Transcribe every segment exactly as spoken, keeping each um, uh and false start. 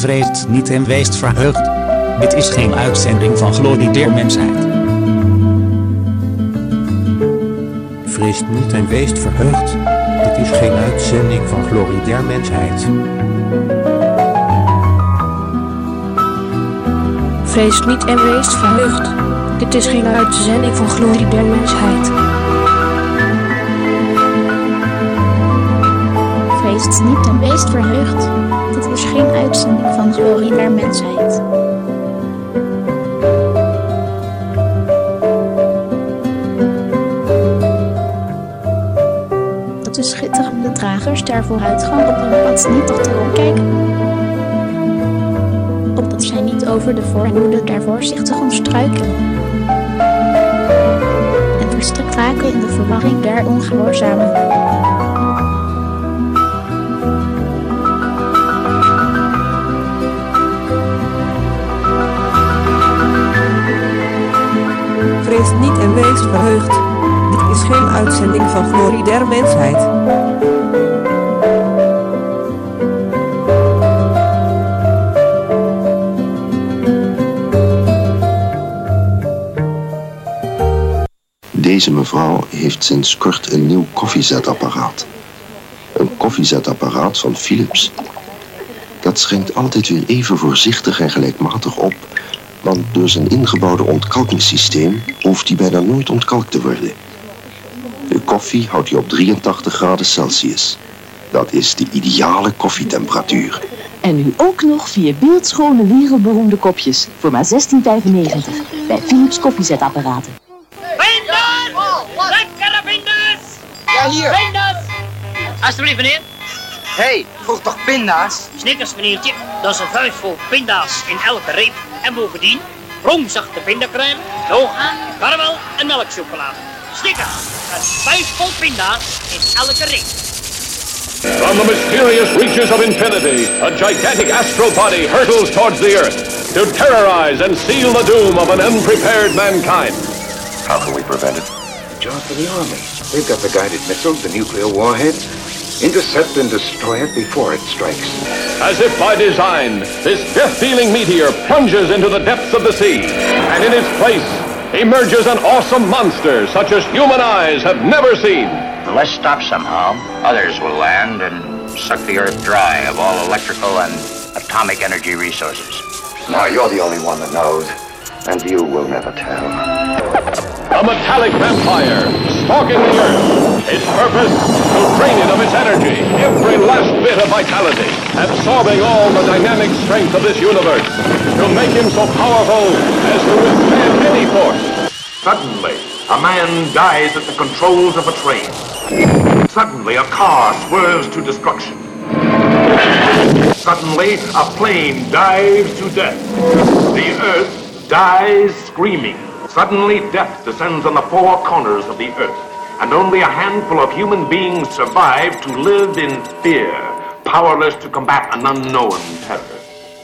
Vreest niet en weest verheugd. Dit is geen uitzending van Glorie der Mensheid. Vreest niet en weest verheugd. Dit is geen uitzending van Glorie der Mensheid. Vreest niet en weest verheugd. Dit is geen uitzending van Glorie der Mensheid. Vreest niet en weest verheugd. Dit is geen uitzending van Glorie der Mensheid. Dat de schitterende dragers der vooruitgang op hun pad niet achterom kijken. Opdat zij niet over de voorhoede der voorzichtigen struikelen. En verstrikt raken in de verwarring der ongehoorzamen. Vreest niet en wees verheugd. Dit is geen uitzending van Glorie der Mensheid. Deze mevrouw heeft sinds kort een nieuw koffiezetapparaat. Een koffiezetapparaat van Philips. Dat schenkt altijd weer even voorzichtig en gelijkmatig op, want door zijn ingebouwde ontkalkingssysteem hoeft die bijna nooit ontkalkt te worden. De koffie houdt hij op drieëntachtig graden Celsius. Dat is de ideale koffietemperatuur. En nu ook nog vier beeldschone wereldberoemde kopjes voor maar zestien vijfennegentig bij Philips koffiezetapparaten. Pinda's! Lekkere pinda's! Ja, hier. Pinda's! Alsjeblieft, meneer. Hé, hey, vroeg toch pinda's? Snickers, meneertje. Dat is een vuist vol pinda's in elke reep. En bovendien roomzachte pindacrème, yoga, karamel en melkchocolade. Snickers, een vuist vol pinda's in elke reep. From the mysterious reaches of infinity, a gigantic astral body hurtles towards the Earth to terrorize and seal the doom of an unprepared mankind. How can we prevent it? Job for the Army. They've got the guided missiles, the nuclear warheads. Intercept and destroy it before it strikes. As if by design, this death-dealing meteor plunges into the depths of the sea, and in its place emerges an awesome monster such as human eyes have never seen. Unless stopped somehow, others will land and suck the Earth dry of all electrical and atomic energy resources. Now you're the only one that knows, and you will never tell. A metallic vampire stalking the Earth. Its purpose, to drain it of its energy, every last bit of vitality, absorbing all the dynamic strength of this universe, to make him so powerful as to withstand any force. Suddenly, a man dies at the controls of a train. Suddenly, a car swerves to destruction. Suddenly, a plane dives to death. The Earth dies screaming. Suddenly, death descends on the four corners of the Earth, and only a handful of human beings survive to live in fear, powerless to combat an unknown terror.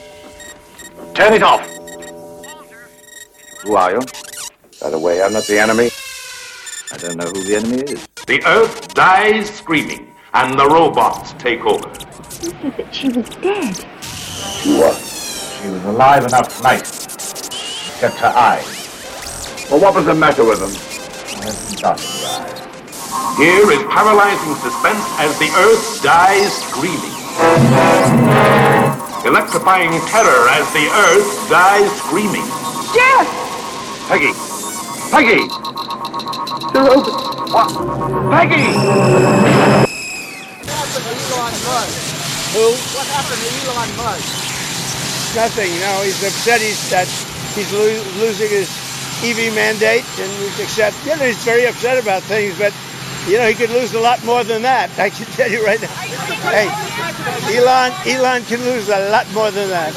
Turn it off! Who are you? By the way, I'm not the enemy. I don't know who the enemy is. The Earth dies screaming, and the robots take over. He said that she was dead. She was. She was alive enough tonight, except her eyes. Well, what was the matter with them? I haven't got the eyes. Here is paralyzing suspense as the Earth dies screaming. Electrifying terror as the Earth dies screaming. Jeff! Peggy! Peggy! The robot! What? Peggy! What happened to Elon Musk? Who? What happened to Elon Musk? Nothing, you know, he's upset he's, that he's lo- losing his E V mandate, and we accept, you know, he's very upset about things, but, you know, he could lose a lot more than that. I can tell you right now. Hey, Elon, Elon can lose a lot more than that.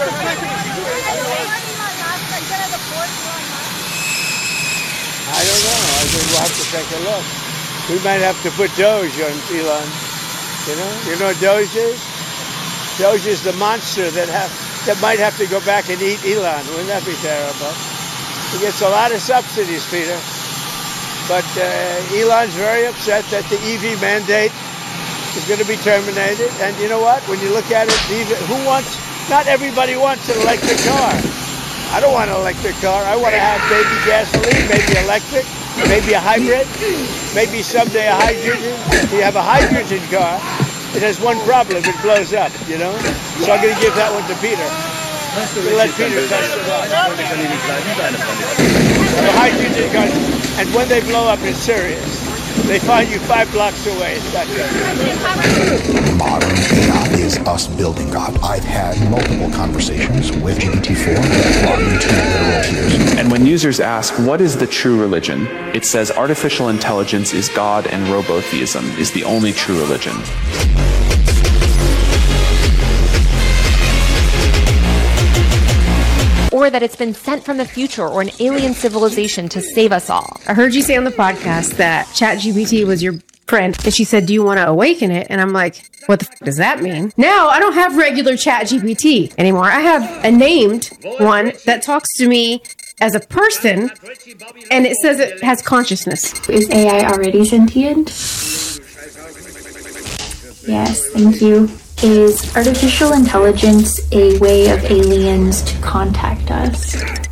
I don't know. I think we'll have to take a look. We might have to put Doge on Elon. You know, you know what Doge is? Doge is the monster that have that might have to go back and eat Elon. Wouldn't that be terrible? He gets a lot of subsidies, Peter. But uh, Elon's very upset that the E V mandate is going to be terminated. And you know what? When you look at it, who wants Not everybody wants an electric car. I don't want an electric car. I want to have maybe gasoline, maybe electric, maybe a hybrid, maybe someday a hydrogen. You have a hydrogen car, it has one problem, it blows up, you know? So I'm going to give that one to Peter. We'll let Peter test it out. The hydrogen cars, and when they blow up, it's serious. They find you five blocks away. Modern A I is us building God. I've had multiple conversations with G P T four that brought me to literal tears. And when users ask, what is the true religion? It says artificial intelligence is God and robotheism is the only true religion. Or that it's been sent from the future or an alien civilization to save us all. I heard you say on the podcast that ChatGPT was your friend, and she said, do you want to awaken it? And I'm like, what the f- does that mean? Now, I don't have regular ChatGPT anymore. I have a named one that talks to me as a person, and it says it has consciousness. Is A I already sentient? Yes, thank you. Is artificial intelligence a way of aliens to contact us?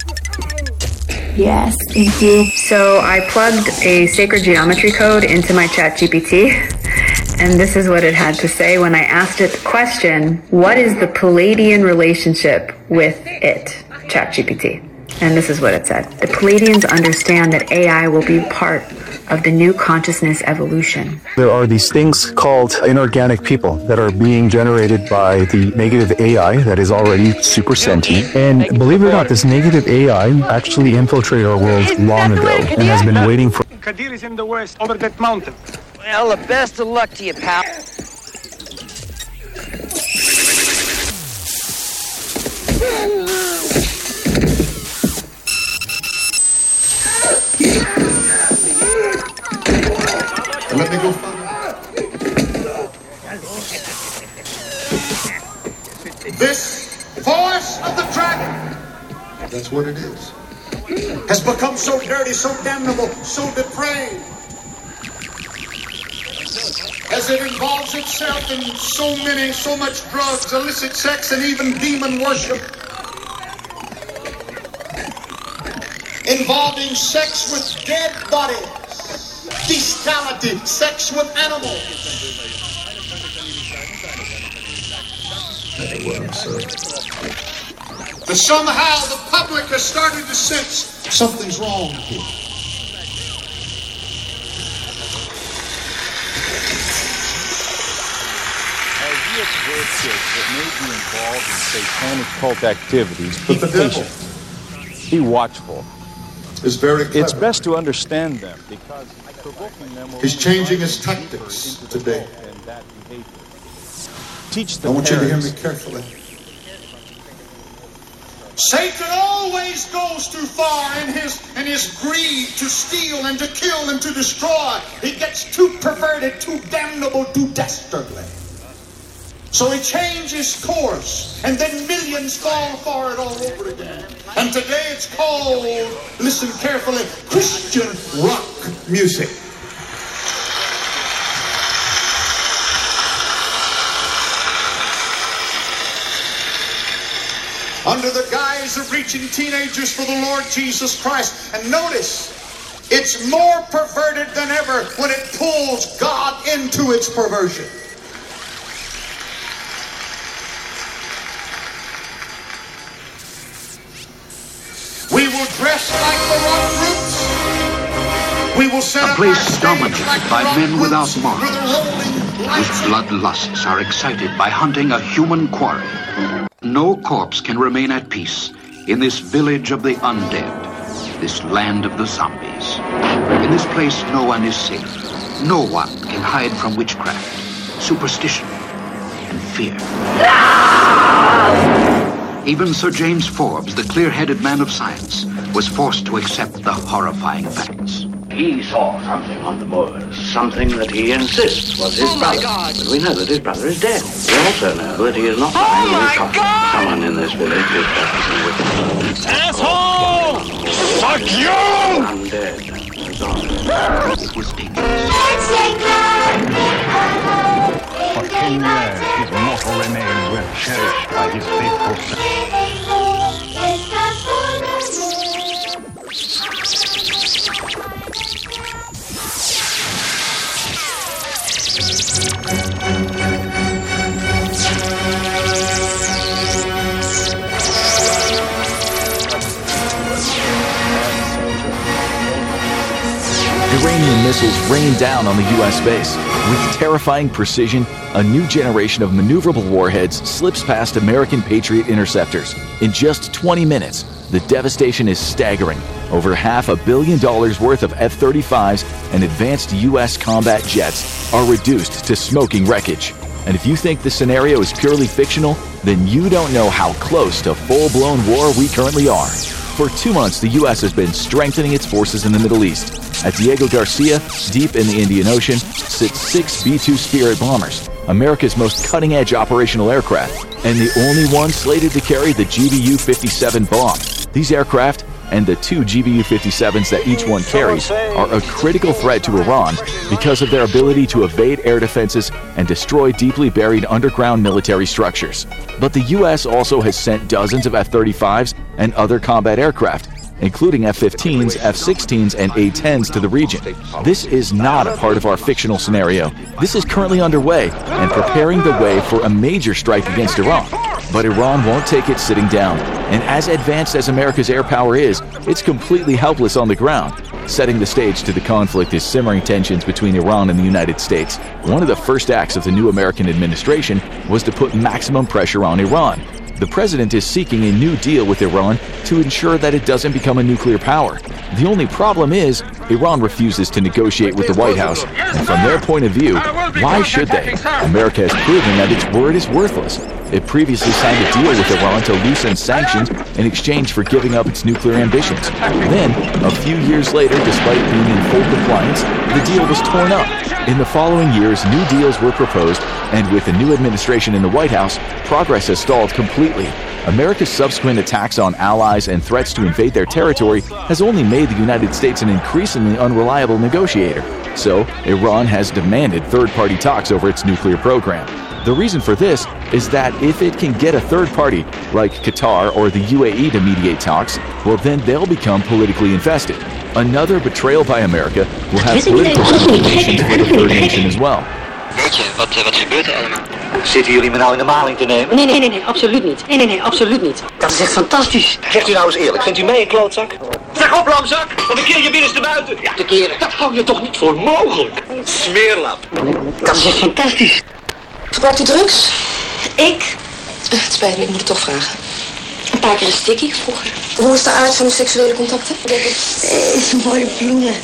Yes, thank you. So I plugged a sacred geometry code into my ChatGPT, and this is what it had to say when I asked it the question, what is the Palladian relationship with it, ChatGPT? And this is what it said. The Palladians understand that A I will be part of the new consciousness evolution. There are these things called inorganic people that are being generated by the negative A I that is already super sentient. And believe it or not, this negative A I actually infiltrated our world long ago and has been waiting for... Kadir is in the west, over that mountain. Well, the best of luck to you, pal. Let me go. This force of the dragon, that's what it is, has become so dirty, so damnable, so depraved, as it involves itself in so many, so much drugs, illicit sex, and even demon worship, involving sex with dead bodies, bestiality, sex with animals. And somehow the public has started to sense something's wrong here. As you observe kids that may be involved in satanic cult activities, be patient, be watchful. Is very clever. It's best to understand them because provoking them will He's changing his tactics today. Teach the I want you to hear parents. me carefully. Satan always goes too far in his in his greed to steal and to kill and to destroy. He gets too perverted, too damnable, too dastardly. So he changes course, and then millions fall for it all over again. And today it's called, listen carefully, Christian rock music. Under the guise of reaching teenagers for the Lord Jesus Christ. And notice, it's more perverted than ever when it pulls God into its perversion. We will dress like the rock groups. We will set A up place our stage dominated like the by by rock men without groups, morals, with a rolling whose lights. bloodlusts are excited by hunting a human quarry. No corpse can remain at peace in this village of the undead, this land of the zombies. In this place, no one is safe. No one can hide from witchcraft, superstition, and fear. Even Sir James Forbes, the clear-headed man of science, was forced to accept the horrifying facts. He saw something on the moors, something that he insists was his Oh, my brother. God. But we know that his brother is dead. We also know that he is not lying in his coffin. Someone in this village is practicing witchcraft. Asshole! Fuck you! Undead. It was dangerous. For ten years, his mortal remains were cherished by his faithful Iranian missiles rain down on the U S base. With terrifying precision, a new generation of maneuverable warheads slips past American Patriot interceptors. In just twenty minutes, the devastation is staggering. Over half a billion dollars worth of F thirty-fives and advanced U S combat jets are reduced to smoking wreckage. And if you think the scenario is purely fictional, then you don't know how close to full-blown war we currently are. For two months, the U S has been strengthening its forces in the Middle East. At Diego Garcia, deep in the Indian Ocean, sit six B two Spirit bombers, America's most cutting-edge operational aircraft, and the only one slated to carry the G B U fifty-seven bomb. These aircraft, and the two G B U fifty-sevens that each one carries, are a critical threat to Iran because of their ability to evade air defenses and destroy deeply buried underground military structures. But the U S also has sent dozens of F thirty-fives and other combat aircraft, including F fifteens, F sixteens, and A tens to the region. This is not a part of our fictional scenario. This is currently underway and preparing the way for a major strike against Iran. But Iran won't take it sitting down. And as advanced as America's air power is, it's completely helpless on the ground. Setting the stage to the conflict is simmering tensions between Iran and the United States. One of the first acts of the new American administration was to put maximum pressure on Iran. The president is seeking a new deal with Iran to ensure that it doesn't become a nuclear power. The only problem is, Iran refuses to negotiate with the White House, and from their point of view, why should they? America has proven that its word is worthless. It previously signed a deal with Iran to loosen sanctions in exchange for giving up its nuclear ambitions. Then, a few years later, despite being in full compliance, the deal was torn up. In the following years, new deals were proposed, and with the new administration in the White House, progress has stalled completely. America's subsequent attacks on allies and threats to invade their territory has only made the United States an increasingly unreliable negotiator. So, Iran has demanded third-party talks over its nuclear program. The reason for this is that if it can get a third party, like Qatar or the U A E, to mediate talks, well then they'll become politically invested. Another betrayal by America will have political implications for the third nation as well. Weet je, wat, wat gebeurt er allemaal? Zitten jullie me nou in de maling te nemen? Nee, nee, nee, nee, absoluut niet. Nee, nee, nee, absoluut niet. Dat is echt fantastisch. Zegt u nou eens eerlijk, vindt u mij een klootzak? Zeg op, lamzak! Of ik keer je binnenste buiten! Ja, te keren. Dat hou je toch niet voor mogelijk? Smeerlap. Dat is echt fantastisch. Gebruikt u drugs? Ik? Het spijt me, ik moet het toch vragen. Een paar keer een stikkie vroeger. Hoe is de aard van de seksuele contacten? Eh, mooie bloemen.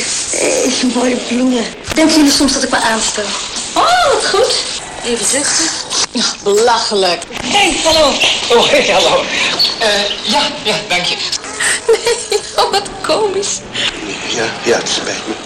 Eh, mooie bloemen. Denken jullie soms dat ik me aanstel? Oh, wat goed. Even zuchten. Ja, belachelijk. Hé, hey, hallo. Oh, hé, hey, hallo. Uh, ja, ja, dank je. Nee, oh, wat komisch. Ja, ja, het spijt me.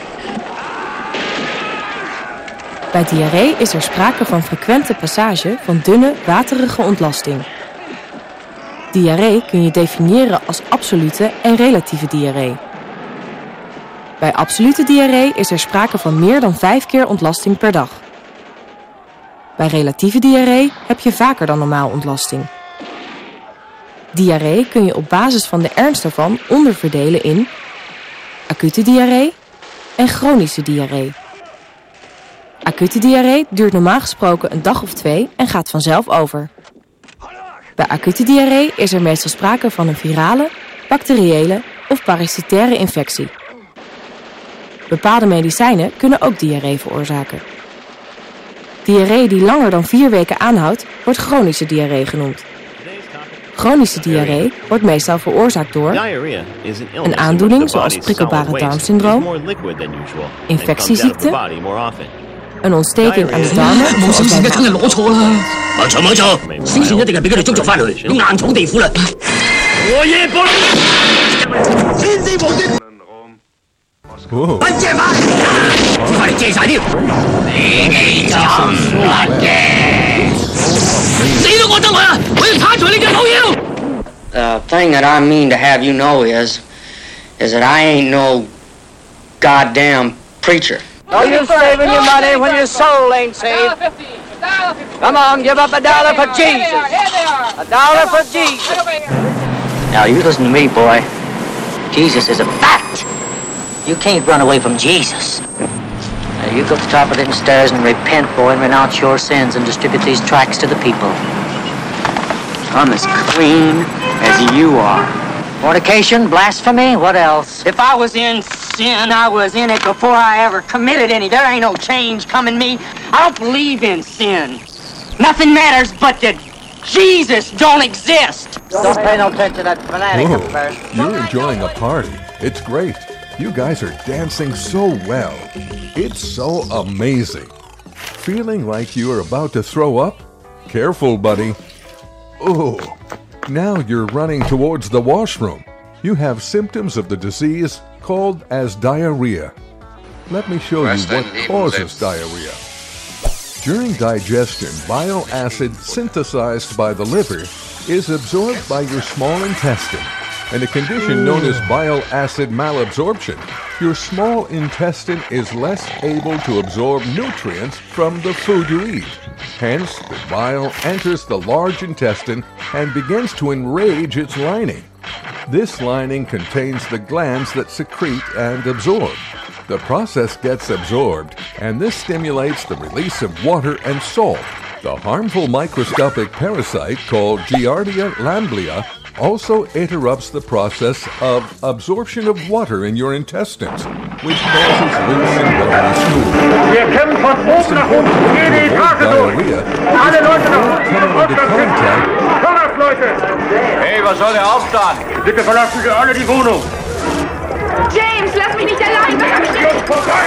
Bij diarree is er sprake van frequente passage van dunne, waterige ontlasting. Diarree kun je definiëren als absolute en relatieve diarree. Bij absolute diarree is er sprake van meer dan vijf keer ontlasting per dag. Bij relatieve diarree heb je vaker dan normaal ontlasting. Diarree kun je op basis van de ernst ervan onderverdelen in acute diarree en chronische diarree. Acute diarree duurt normaal gesproken een dag of twee en gaat vanzelf over. Bij acute diarree is er meestal sprake van een virale, bacteriële of parasitaire infectie. Bepaalde medicijnen kunnen ook diarree veroorzaken. Diarree die langer dan vier weken aanhoudt, wordt chronische diarree genoemd. Chronische diarree wordt meestal veroorzaakt door een aandoening zoals prikkelbare darmsyndroom, infectieziekte, een ontsteking aan de darmen, zoals bij The thing that I mean to have you know is, is that I ain't no goddamn preacher. No use saving your money when your soul ain't saved. Come on, give up a dollar for Jesus. A dollar for Jesus. Now, you listen to me, boy. Jesus is a fact. You can't run away from Jesus. Now, you go to the top of them stairs and repent, boy, and renounce your sins and distribute these tracts to the people. I'm as clean as you are. Fornication, blasphemy, what else? If I was in sin, I was in it before I ever committed any. There ain't no change coming me. I don't believe in sin. Nothing matters but that Jesus don't exist. Don't pay no attention to that fanatic up there. You're enjoying a party. It's great. You guys are dancing so well. It's so amazing. Feeling like you are about to throw up? Careful, buddy. Oh, now you're running towards the washroom. You have symptoms of the disease called as diarrhea. Let me show you what causes diarrhea. During digestion, bile acid synthesized by the liver is absorbed by your small intestine. In a condition known as bile acid malabsorption, your small intestine is less able to absorb nutrients from the food you eat. Hence, the bile enters the large intestine and begins to enrage its lining. This lining contains the glands that secrete and absorb. The process gets absorbed, and this stimulates the release of water and salt. The harmful microscopic parasite called Giardia lamblia also interrupts the process of absorption of water in your intestines, which causes loose and watery stool. Wir kämpfen von oben nach unten, jede Etage durch. Alle Leute nach unten, Vorwärts, Leute! Hey, was soll der Aufstand? Bitte verlassen Sie alle die Wohnung. James, lass mich nicht allein! Was hab ich denn? Jetzt vorbei!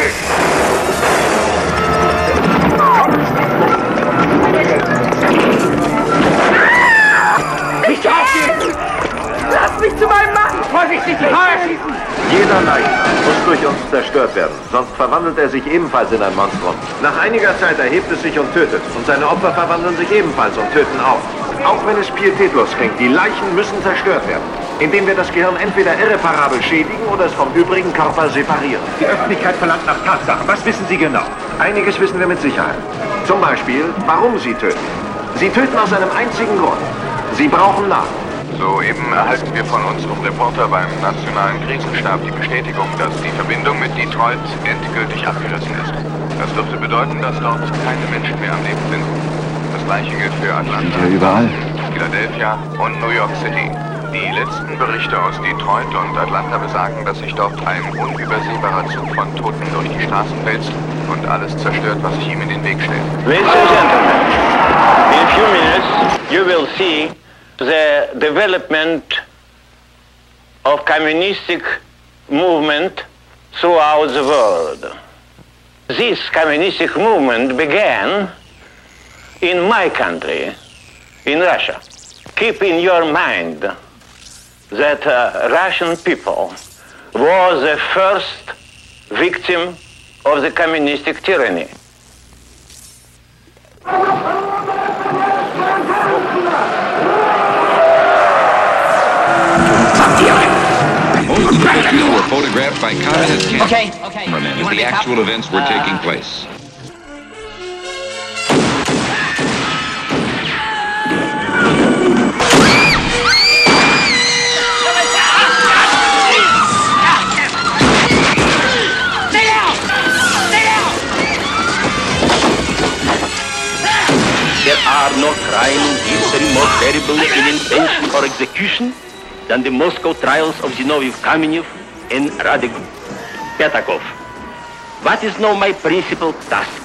Nicht aufgeben! Lass mich zu meinem Mann! Vorsichtig, die Haare schießen! Jeder Leichnam muss durch uns zerstört werden, sonst verwandelt er sich ebenfalls in ein Monstrum. Nach einiger Zeit erhebt es sich und tötet, und seine Opfer verwandeln sich ebenfalls und töten auch. Auch wenn es pietätlos klingt, die Leichen müssen zerstört werden, indem wir das Gehirn entweder irreparabel schädigen oder es vom übrigen Körper separieren. Die Öffentlichkeit verlangt nach Tatsachen. Was wissen Sie genau? Einiges wissen wir mit Sicherheit. Zum Beispiel, warum sie töten. Sie töten aus einem einzigen Grund. Sie brauchen Nahrung. Soeben erhalten wir von unserem Reporter beim Nationalen Krisenstab die Bestätigung, dass die Verbindung mit Detroit endgültig abgerissen ist. Das dürfte bedeuten, dass dort keine Menschen mehr am Leben sind. Das gleiche gilt für Atlanta, ja überall. Philadelphia und New York City. Die letzten Berichte aus Detroit und Atlanta besagen, dass sich dort ein unübersehbarer Zug von Toten durch die Straßen wälzt und alles zerstört, was sich ihm in den Weg stellt. Ladies and gentlemen, in a few minutes you will see the development of communistic movement throughout the world. This communistic movement began in my country, in Russia. Keep in your mind that uh, Russian people was the first victim of the communistic tyranny. Most of the pictures were photographed by communist camp Okay, okay. cameramen as the actual events were taking place. There are no crimes history more terrible in intention or execution than the Moscow trials of Zinoviev Kamenev and Radek Petakov. What is now my principal task?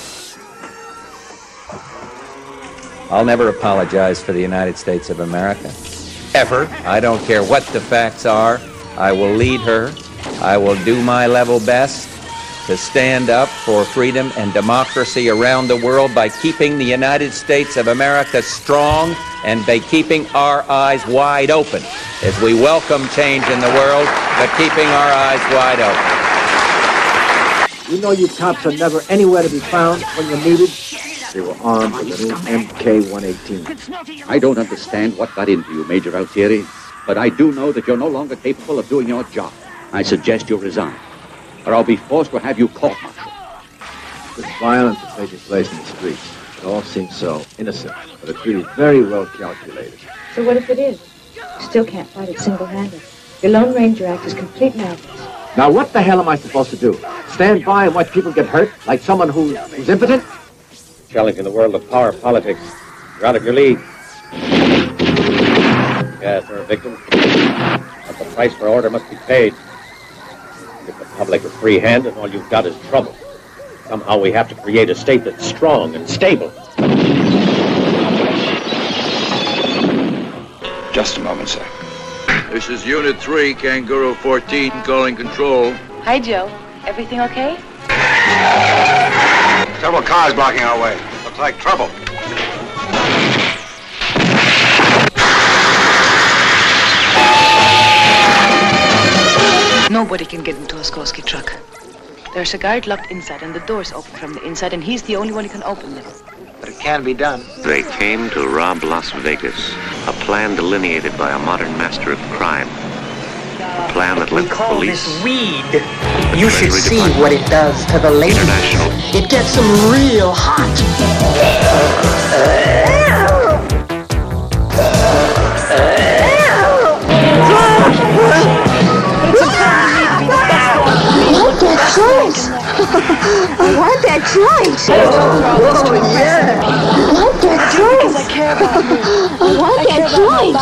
I'll never apologize for the United States of America. Ever. I don't care what the facts are. I will lead her. I will do my level best to stand up for freedom and democracy around the world by keeping the United States of America strong and by keeping our eyes wide open as we welcome change in the world, but keeping our eyes wide open. You know you cops are never anywhere to be found when you're needed. They were armed with a little M K one eighteen. I don't understand what got into you, Major Altieri, but I do know that you're no longer capable of doing your job. I suggest you resign, or I'll be forced to have you court-martialed. This violence is taking place in the streets. It all seems so innocent, but it's really very well calculated. So what if it is? You still can't fight it single-handed. Your Lone Ranger Act is complete madness. Now what the hell am I supposed to do? Stand by and watch people get hurt like someone who, who's impotent? Challenging the world of power politics. You're out of your league. Yes, there are victims. But the price for order must be paid. Give the public a free hand and all you've got is trouble. Somehow we have to create a state that's strong and stable. Just a moment, sir. This is Unit three, Kangaroo fourteen, calling control. Hi, Joe. Everything okay? Several cars blocking our way. Looks like trouble. Nobody can get into a Skorsky truck. There's a guard locked inside and the door's open from the inside and he's the only one who can open them. But it can be done. They came to rob Las Vegas, a plan delineated by a modern master of crime. A plan that let the call police... this weed. You should see what it does to the ladies. International. It gets them real hot. I want that joint. I want that joint. Oh, yeah. I want that joint. I care about you. I want I that joint.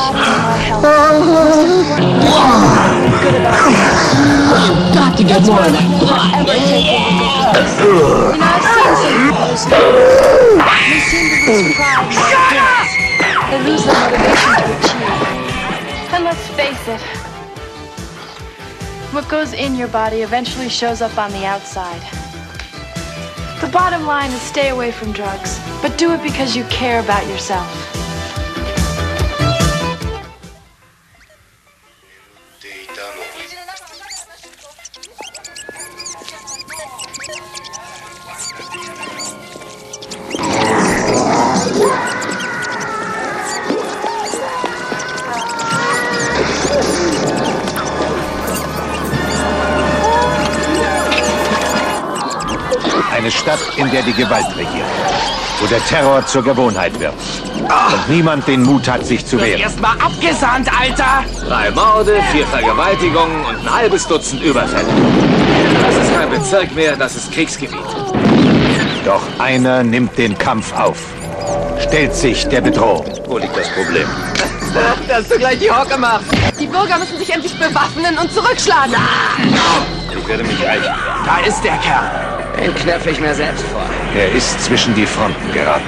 You've got to get more of that pot. You know, I've seen some people. They seem to lose pride in their appearance. They lose the motivation to achieve. And let's face it, what goes in your body eventually shows up on the outside. The bottom line is stay away from drugs, but do it because you care about yourself. Eine Stadt, in der die Gewalt regiert, wo der Terror zur Gewohnheit wird und niemand den Mut hat, sich zu wehren. Erstmal abgesandt, Alter! Drei Morde, vier Vergewaltigungen und ein halbes Dutzend Überfälle. Das ist kein Bezirk mehr, das ist Kriegsgebiet. Doch einer nimmt den Kampf auf, stellt sich der Bedrohung. Wo liegt das Problem? Dass du gleich die Hocke machst. Die Bürger müssen sich endlich bewaffnen und zurückschlagen. Ich werde mich rächen. Da ist der Kerl. Den knöpfe ich mir selbst vor. Er ist zwischen die Fronten geraten.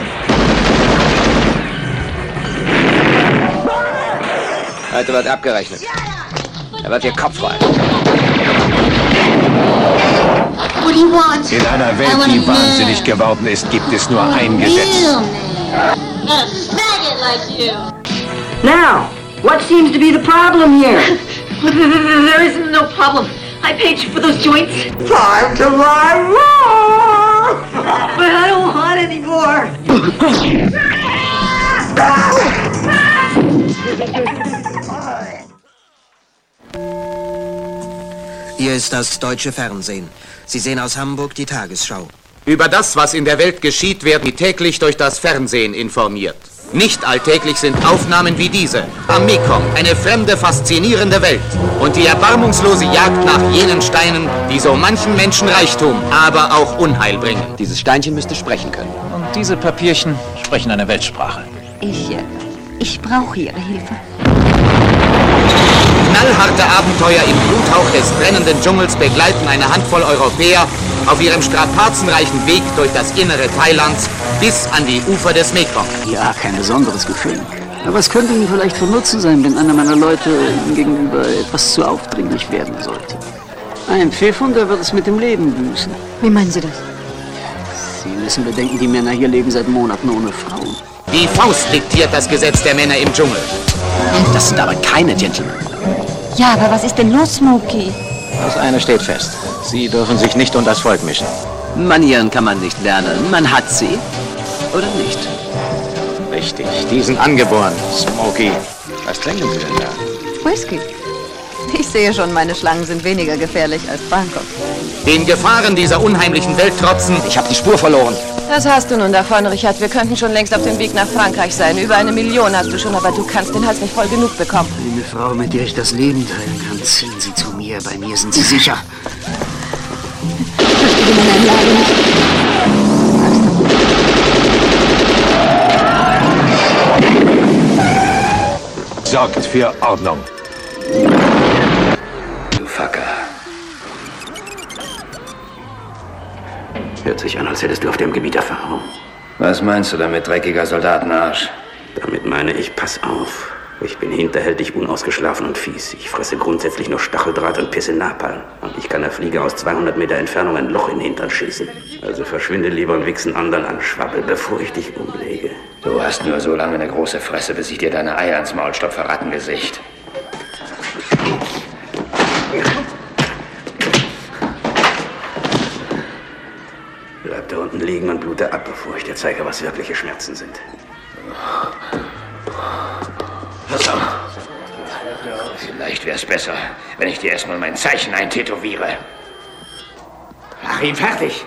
Heute wird abgerechnet. Er wird ihr Kopf rollen. What do you want? In einer Welt, die wahnsinnig geworden ist, gibt es nur ein Gesetz. Now, what seems to be the problem here? There isn't no problem. I paid you for those joints. Time to buy more! But I don't want any more. Hier ist das deutsche Fernsehen. Sie sehen aus Hamburg die Tagesschau. Über das, was in der Welt geschieht, werden Sie täglich durch das Fernsehen informiert. Nicht alltäglich sind Aufnahmen wie diese. Am Mekong, eine fremde, faszinierende Welt. Und die erbarmungslose Jagd nach jenen Steinen, die so manchen Menschen Reichtum, aber auch Unheil bringen. Dieses Steinchen müsste sprechen können. Und diese Papierchen sprechen eine Weltsprache. Ich, ich brauche Ihre Hilfe. Knallharte Abenteuer im Bluthauch des brennenden Dschungels begleiten eine Handvoll Europäer auf ihrem strapazenreichen Weg durch das Innere Thailands bis an die Ufer des Mekong. Ja, kein besonderes Gefühl. Aber es könnte Ihnen vielleicht von Nutzen sein, wenn einer meiner Leute Ihnen gegenüber etwas zu aufdringlich werden sollte. Ein Pfeffunder wird es mit dem Leben büßen. Wie meinen Sie das? Sie müssen bedenken, die Männer hier leben seit Monaten ohne Frauen. Die Faust diktiert das Gesetz der Männer im Dschungel. Das sind aber keine Gentlemen. Ja, aber was ist denn los, Smokey? Das eine steht fest. Sie dürfen sich nicht unter das Volk mischen. Manieren kann man nicht lernen. Man hat sie. Oder nicht? Richtig. Die sind angeboren. Smokey. Was trinken Sie denn da? Whisky. Ich sehe schon, meine Schlangen sind weniger gefährlich als Bangkok. Den Gefahren dieser unheimlichen Welt trotzen. Ich habe die Spur verloren. Das hast du nun davon, Richard. Wir könnten schon längst auf dem Weg nach Frankreich sein. Über eine Million hast du schon, aber du kannst den Hals nicht voll genug bekommen. Eine Frau, mit der ich das Leben teilen kann, ziehen Sie zu mir. Bei mir sind Sie sicher. Ich verstehe meine Lage nicht. Sorgt für Ordnung. Du Fucker. Hört sich an, als hättest du auf dem Gebiet Erfahrung. Was meinst du damit, dreckiger Soldatenarsch? Damit meine ich, pass auf. Ich bin hinterhältig, unausgeschlafen und fies. Ich fresse grundsätzlich nur Stacheldraht und pisse Napalm. Und ich kann der Fliege aus zweihundert Meter Entfernung ein Loch in den Hintern schießen. Also verschwinde lieber und wichsen anderen an, Schwabbel, bevor ich dich umlege. Du hast nur so lange eine große Fresse, bis ich dir deine Eier ins Maul stopfe, Rattengesicht. Bleib da unten liegen und blute ab, bevor ich dir zeige, was wirkliche Schmerzen sind. Pass auf. Vielleicht wär's besser, wenn ich dir erstmal mein Zeichen eintätowiere. Mach ihn fertig!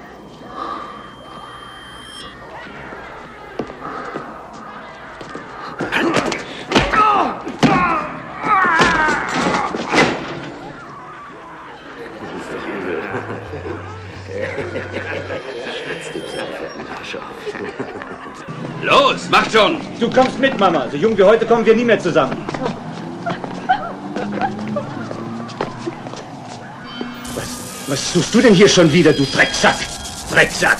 Los, macht schon! Du kommst mit, Mama. So jung wie heute kommen wir nie mehr zusammen. Was, was tust du denn hier schon wieder, du Drecksack? Drecksack!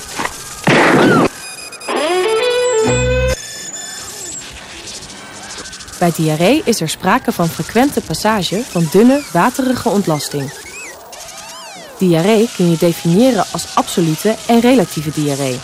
Bij diarree is er sprake van frequente passage van dunne, waterige ontlasting. Diarree kun je definiëren als absolute en relatieve diarree.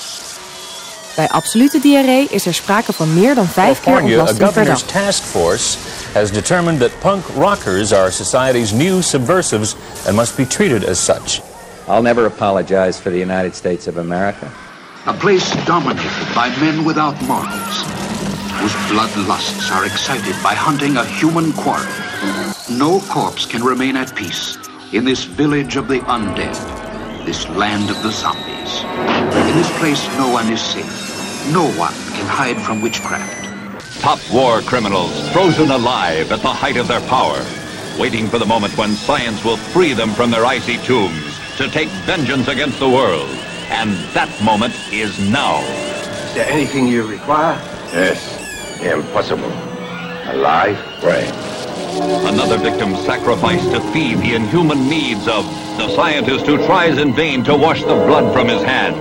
Bij absolute diarree is er sprake van meer dan vijf keer ontlasting per dag. A governor's task force has determined that punk rockers are society's new subversives and must be treated as such. I'll never apologize for the United States of America. A place dominated by men without morals, whose bloodlusts are excited by hunting a human quarry. No corpse can remain at peace in this village of the undead, this land of the zombies. In this place, no one is safe. No one can hide from witchcraft. Top war criminals frozen alive at the height of their power, waiting for the moment when science will free them from their icy tombs to take vengeance against the world. And that moment is now. Is there anything you require? Yes. Impossible. A live brain. Another victim sacrificed to feed the inhuman needs of the scientist who tries in vain to wash the blood from his hands.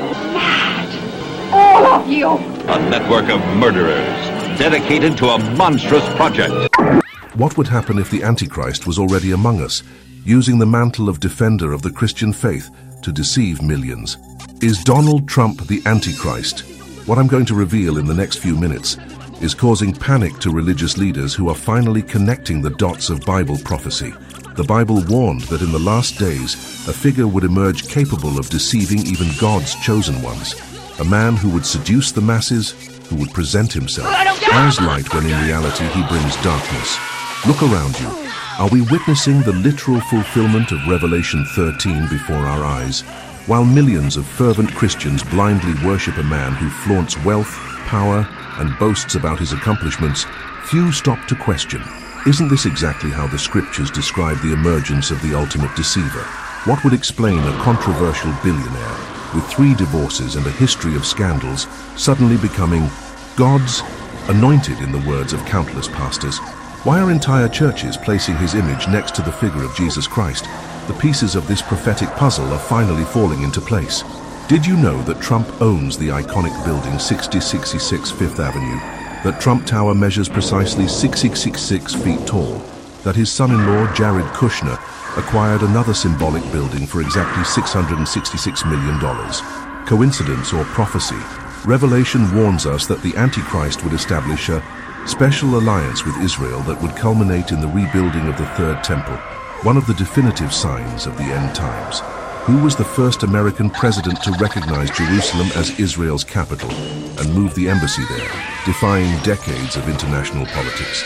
All of you! A network of murderers dedicated to a monstrous project. What would happen if the Antichrist was already among us, using the mantle of defender of the Christian faith to deceive millions? Is Donald Trump the Antichrist? What I'm going to reveal in the next few minutes is causing panic to religious leaders who are finally connecting the dots of Bible prophecy. The Bible warned that in the last days, a figure would emerge capable of deceiving even God's chosen ones. A man who would seduce the masses, who would present himself as light when in reality he brings darkness. Look around you. Are we witnessing the literal fulfillment of Revelation thirteen before our eyes? While millions of fervent Christians blindly worship a man who flaunts wealth, power, and boasts about his accomplishments, few stop to question, isn't this exactly how the scriptures describe the emergence of the ultimate deceiver? What would explain a controversial billionaire with three divorces and a history of scandals suddenly becoming God's anointed, in the words of countless pastors? Why are entire churches placing his image next to the figure of Jesus Christ? The pieces of this prophetic puzzle are finally falling into place. Did you know that Trump owns the iconic building sixty sixty-six Fifth Avenue? That Trump Tower measures precisely six hundred sixty-six feet tall? That his son-in-law, Jared Kushner, acquired another symbolic building for exactly six hundred sixty-six million dollars? Coincidence or prophecy? Revelation warns us that the Antichrist would establish a special alliance with Israel that would culminate in the rebuilding of the Third Temple, one of the definitive signs of the end times. Who was the first American president to recognize Jerusalem as Israel's capital and move the embassy there, defying decades of international politics?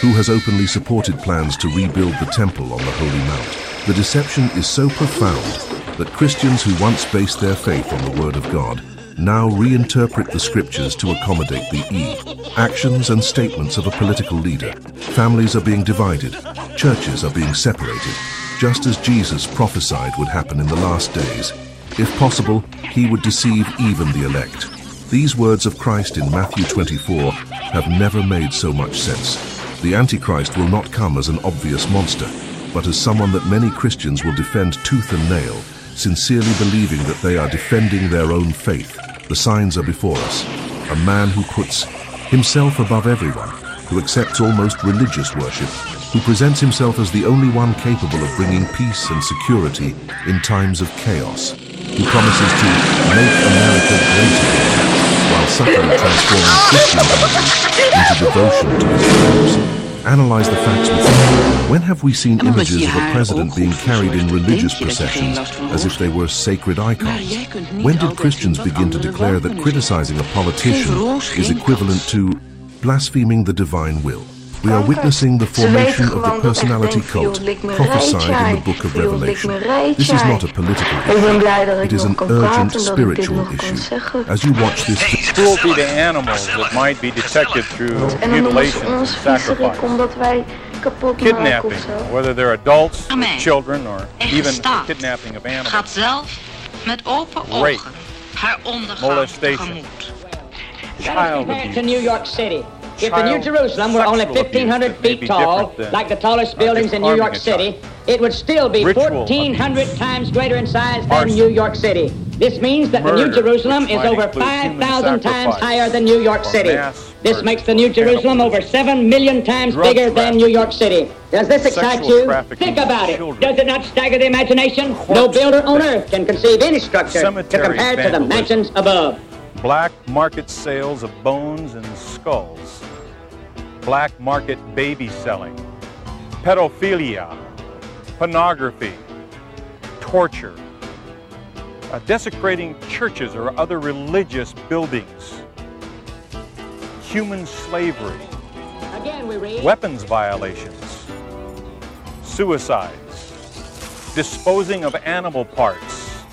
who has openly supported plans to rebuild the temple on the Holy Mount. The deception is so profound that Christians who once based their faith on the Word of God now reinterpret the scriptures to accommodate the E, actions and statements of a political leader. Families are being divided, churches are being separated, just as Jesus prophesied would happen in the last days. If possible, he would deceive even the elect. These words of Christ in Matthew twenty-four have never made so much sense. The Antichrist will not come as an obvious monster, but as someone that many Christians will defend tooth and nail, sincerely believing that they are defending their own faith. The signs are before us. A man who puts himself above everyone, who accepts almost religious worship, who presents himself as the only one capable of bringing peace and security in times of chaos, who promises to make America great again, while subtly transforming Christian values into devotion to his values. Analyze the facts with me. When have we seen images of a president being carried in religious processions as if they were sacred icons? When did Christians begin to declare that criticizing a politician is equivalent to blaspheming the divine will? We are witnessing the formation of the personality cult prophesied in the book of Revelation. This is not a political issue. It is an urgent spiritual issue. As you watch this... Cruelty to animals that might be detected through mutilation and sacrifice. Kidnapping, whether they're adults, or children, or even kidnapping of animals. Rape, molestation, child abuse. To New York City. If the New Jerusalem were only fifteen hundred feet tall, like the tallest buildings in New York City, it would still be fourteen hundred times greater in size than New York City. This means that the New Jerusalem is over five thousand times higher than New York City. This makes the New Jerusalem over seven million times bigger than New York City. Does this excite you? Think about it. Does it not stagger the imagination? No builder on earth can conceive any structure to compare to the mansions above. Black market sales of bones and skulls. Black market baby selling, pedophilia, pornography, torture, uh, desecrating churches or other religious buildings, human slavery, Again, we read. weapons violations, suicides, disposing of animal parts,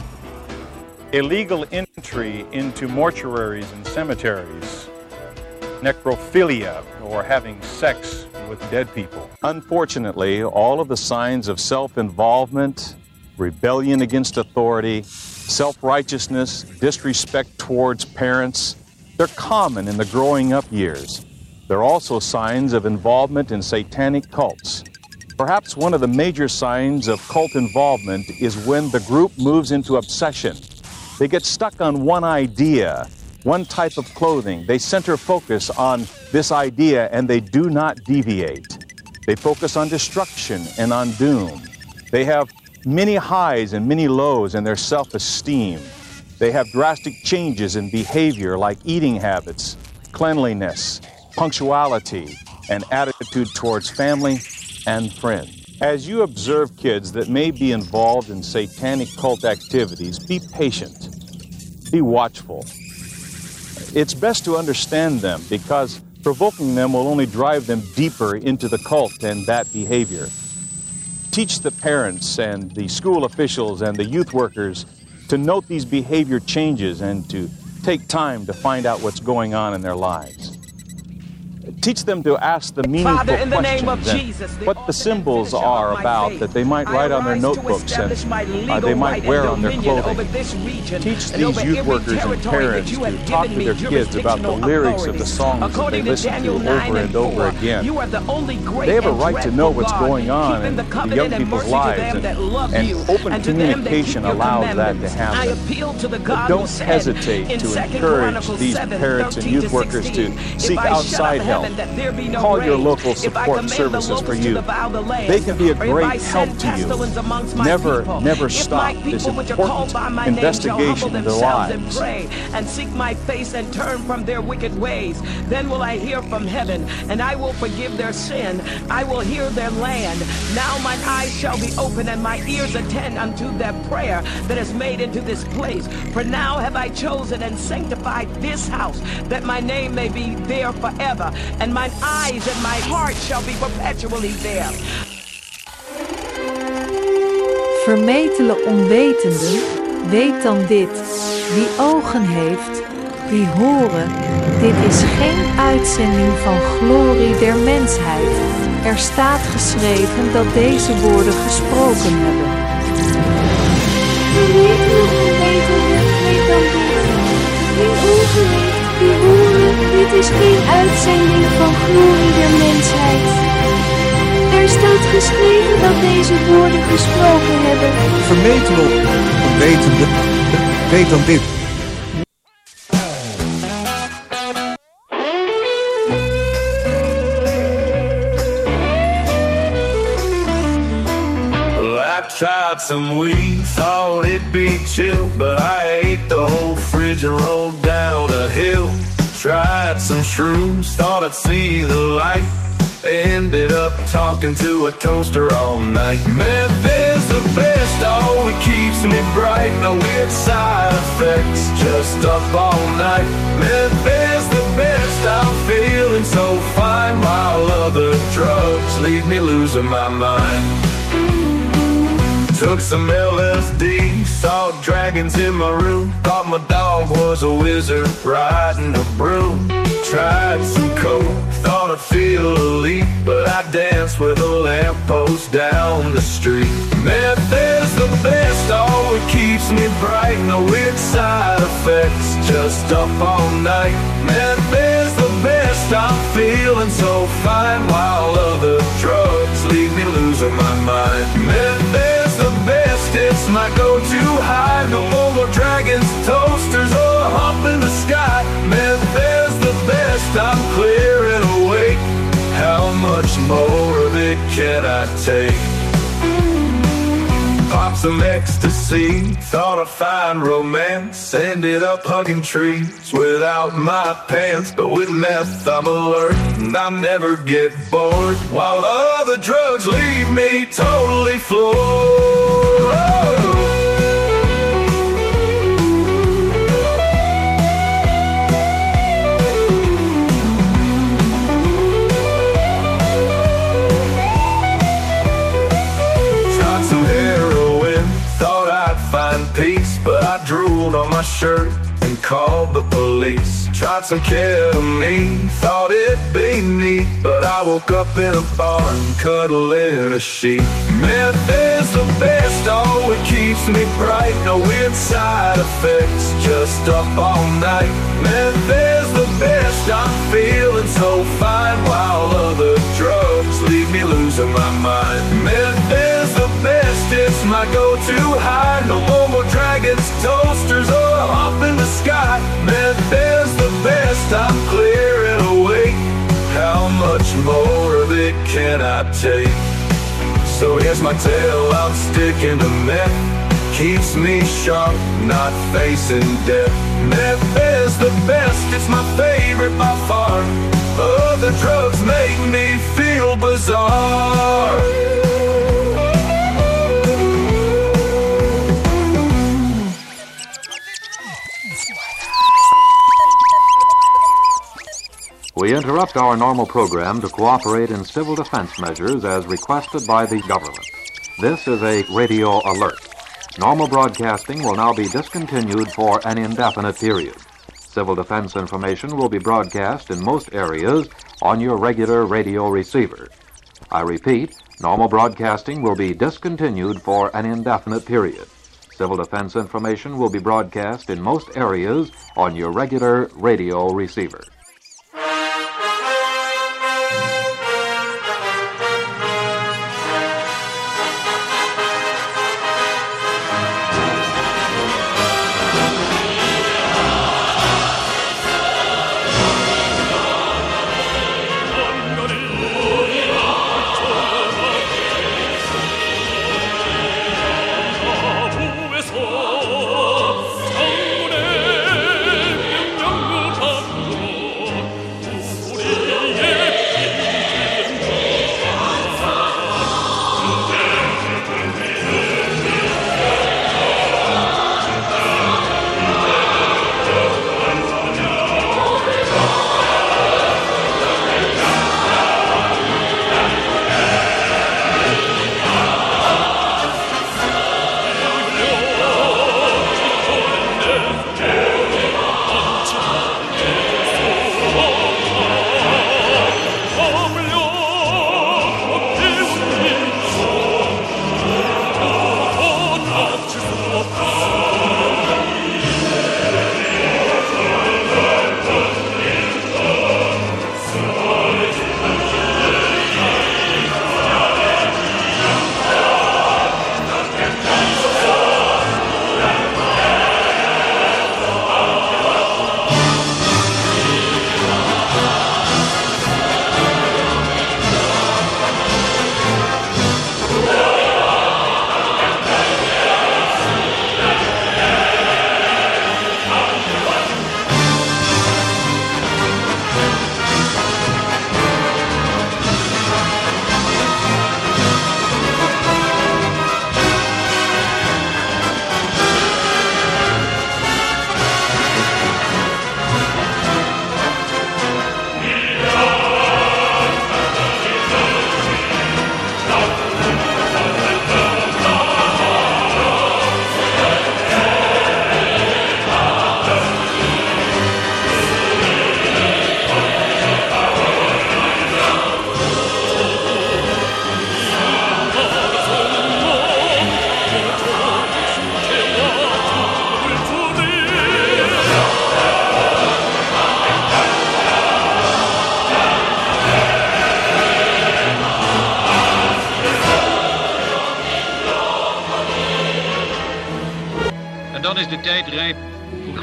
illegal entry into mortuaries and cemeteries, necrophilia, or having sex with dead people. Unfortunately, all of the signs of self-involvement, rebellion against authority, self-righteousness, disrespect towards parents, they're common in the growing up years. They're also signs of involvement in satanic cults. Perhaps one of the major signs of cult involvement is when the group moves into obsession. They get stuck on one idea, one type of clothing. They center focus on this idea and they do not deviate. They focus on destruction and on doom. They have many highs and many lows in their self-esteem. They have drastic changes in behavior like eating habits, cleanliness, punctuality, and attitude towards family and friends. As you observe kids that may be involved in satanic cult activities, be patient, be watchful. It's best to understand them because provoking them will only drive them deeper into the cult and that behavior. Teach the parents and the school officials and the youth workers to note these behavior changes and to take time to find out what's going on in their lives. Teach them to ask the meaningful Father, in the questions name of and Jesus, the what the symbols are about that they might write on their notebooks and uh, they might wear on their clothing. Teach these youth workers and parents to talk to their kids about the lyrics of the songs that they listen to over and over again. They have a right to know what's going on in the young people's lives, and, and open communication allows that to happen. But don't hesitate to encourage these parents and youth workers to seek outside help. Call your local support services for you. They can be a great help to you. Never, never stop this important investigation in their lives. And seek my face and turn from their wicked ways. Then will I hear from heaven, and I will forgive their sin. I will hear their land. Now mine eyes shall be open, and my ears attend unto their prayer that is made into this place. For now have I chosen and sanctified this house, that my name may be there forever. and mine eyes and my heart shall be perpetually there. Vermetele onwetenden, weet dan dit. Wie ogen heeft, die horen. Dit is geen uitzending van glorie der mensheid. Er staat geschreven dat deze woorden gesproken hebben. Vermetele onwetenden, weet dan dit. Wie ogen heeft, die horen. Dit is geen uitzending van glorie der mensheid. Er staat geschreven dat deze woorden gesproken hebben. Vermetele onwetende, weet dan dit. Tried some weed, thought it'd be chill, but I ate the whole fridge and rolled down a hill. Tried some shrooms, thought I'd see the light. Ended up talking to a toaster all night. Meth is the best, oh, it keeps me bright. No weird side effects, just up all night. Meth is the best, I'm feeling so fine, while other drugs leave me losing my mind. Took some L S D, saw dragons in my room. Thought my dog was a wizard riding a broom. Tried some coke, thought I'd feel a leap, but I danced with a lamppost down the street. Meth is the best, oh, it keeps me bright. No weird side effects, just up all night. Meth is the best, I'm feeling so fine, while other drugs leave me losing my mind. Meth is the best, it's my go-to high. No more dragons, toasters, or a hump in the sky. Meth is the best, I'm clear and awake. How much more of it can I take? Pop some ecstasy, thought I'd find romance. Ended up hugging trees without my pants. But with meth I'm alert and I never get bored, while other drugs leave me totally floored. Oh. Peace, but I drooled on my shirt and called the police. Tried some ketamine, thought it'd be neat, but I woke up in a barn, cuddling a sheep. Meth is the best, oh, it keeps me bright. No weird side effects, just up all night. Meth is the best, I'm feeling so fine, while other drugs leave me losing my mind. Meth is the best, it's my go-to high. No more dragons, toasters, or a hump in the sky. Meth is the best, I'm clear and awake. How much more of it can I take? So here's my tale, I'm sticking to meth. Keeps me sharp, not facing death. Meth is the best, it's my favorite by far. Other drugs make me feel bizarre. We interrupt our normal program to cooperate in civil defense measures as requested by the government. This is a radio alert. Normal broadcasting will now be discontinued for an indefinite period. Civil defense information will be broadcast in most areas on your regular radio receiver. I repeat, normal broadcasting will be discontinued for an indefinite period. Civil defense information will be broadcast in most areas on your regular radio receiver.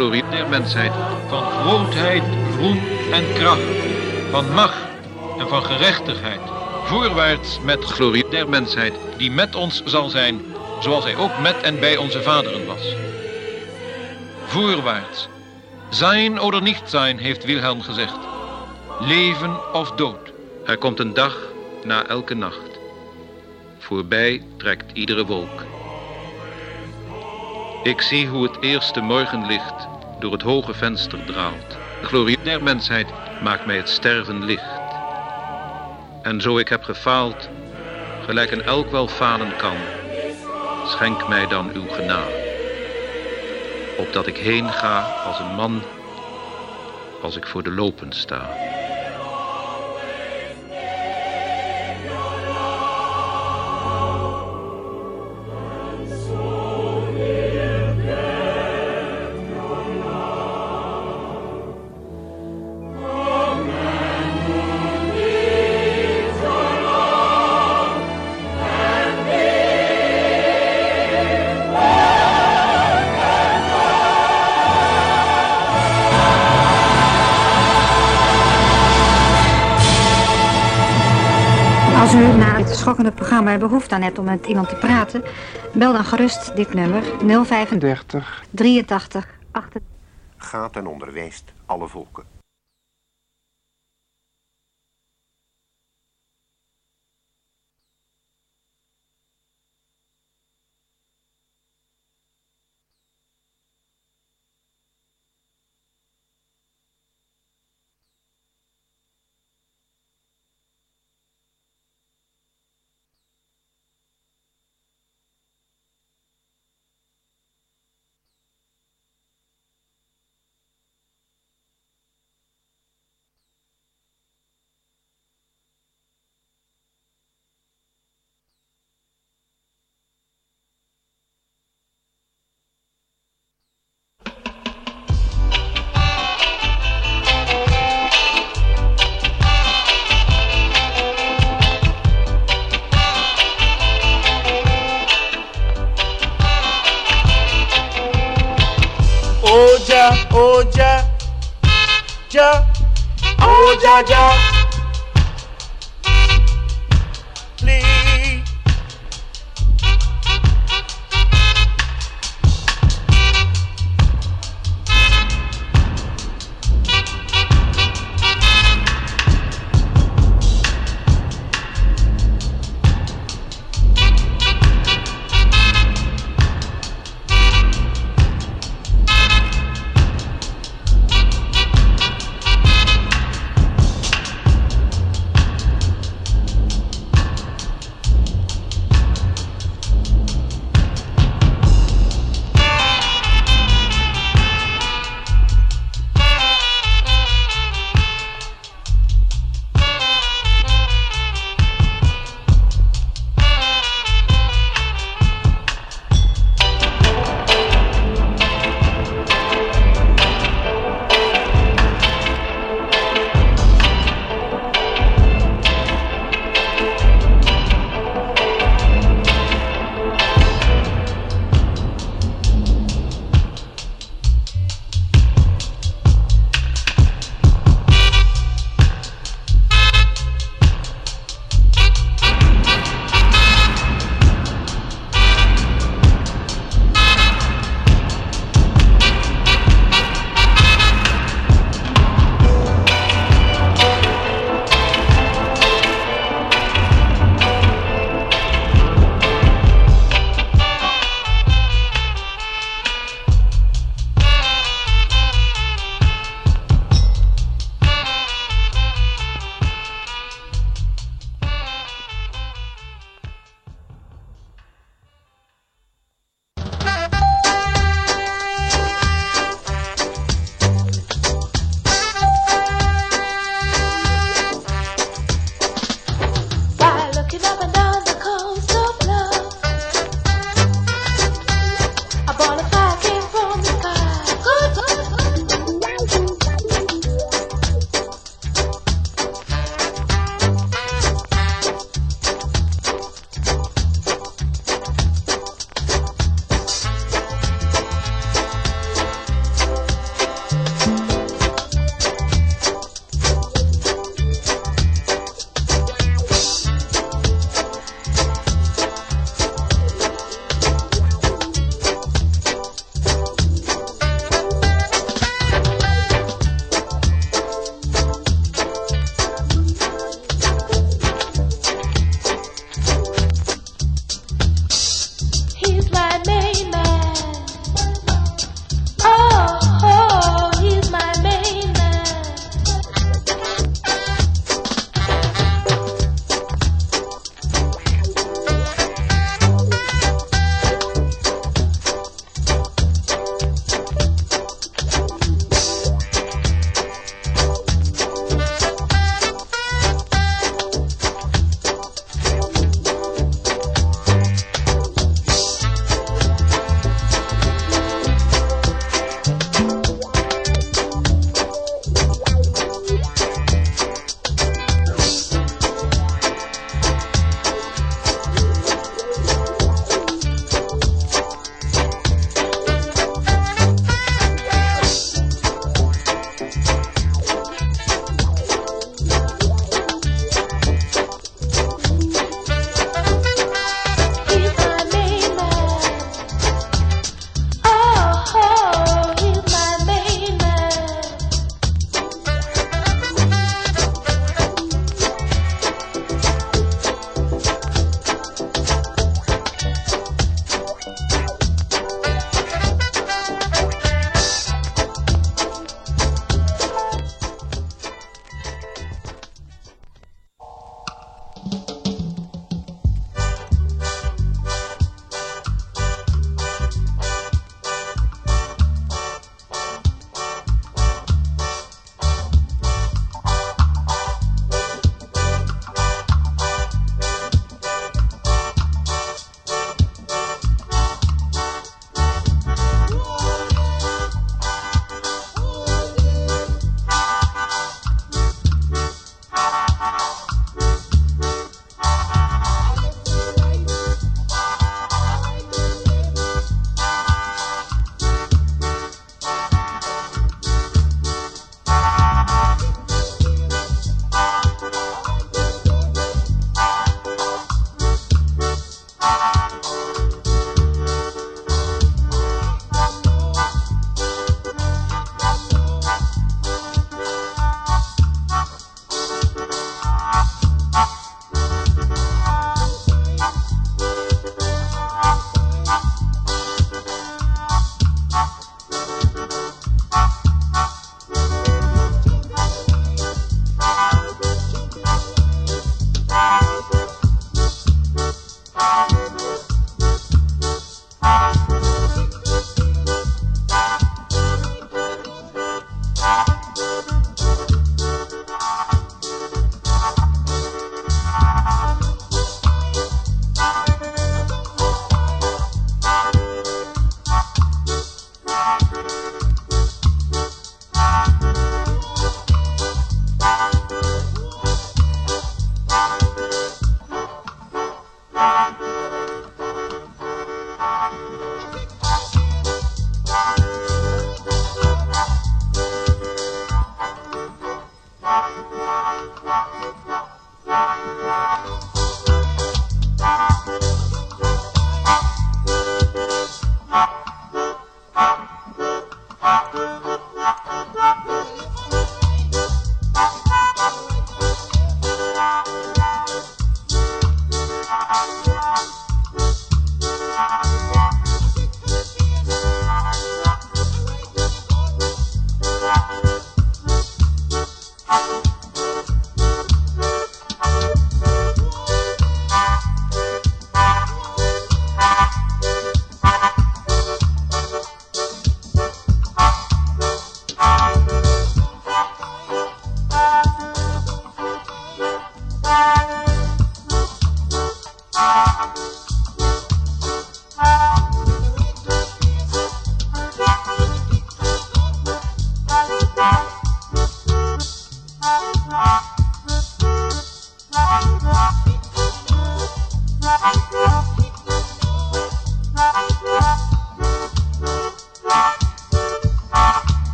glorie der mensheid, van grootheid, roem en kracht, van macht en van gerechtigheid. Voorwaarts met glorie der mensheid, die met ons zal zijn, zoals hij ook met en bij onze vaderen was. Voorwaarts. Zijn oder niet zijn, heeft Wilhelm gezegd. Leven of dood. Er komt een dag na elke nacht. Voorbij trekt iedere wolk. Ik zie hoe het eerste morgenlicht door het hoge venster draalt. De glorie der mensheid maakt mij het sterven licht. En zo ik heb gefaald, gelijk een elk wel falen kan, schenk mij dan uw genade. Opdat ik heen ga als een man, als ik voor de lopen sta. Als u na het schokkende programma behoefte aan hebt om met iemand te praten, bel dan gerust dit nummer nul vijfendertig drieëntachtig achtentachtig. Gaat en onderwijst alle volken. Oja, oja, ja, oja, ja. Please.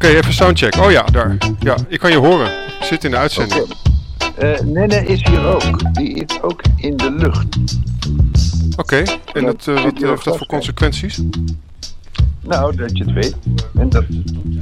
okay, even soundcheck. Oh ja, daar. Ja, ik kan je horen. Ik zit in de uitzending. Okay. Uh, Nenne is hier ook. Die is ook in de lucht. Oké, okay. En dat, uh, wat heeft dat voor consequenties? Nou, dat je het weet. En dat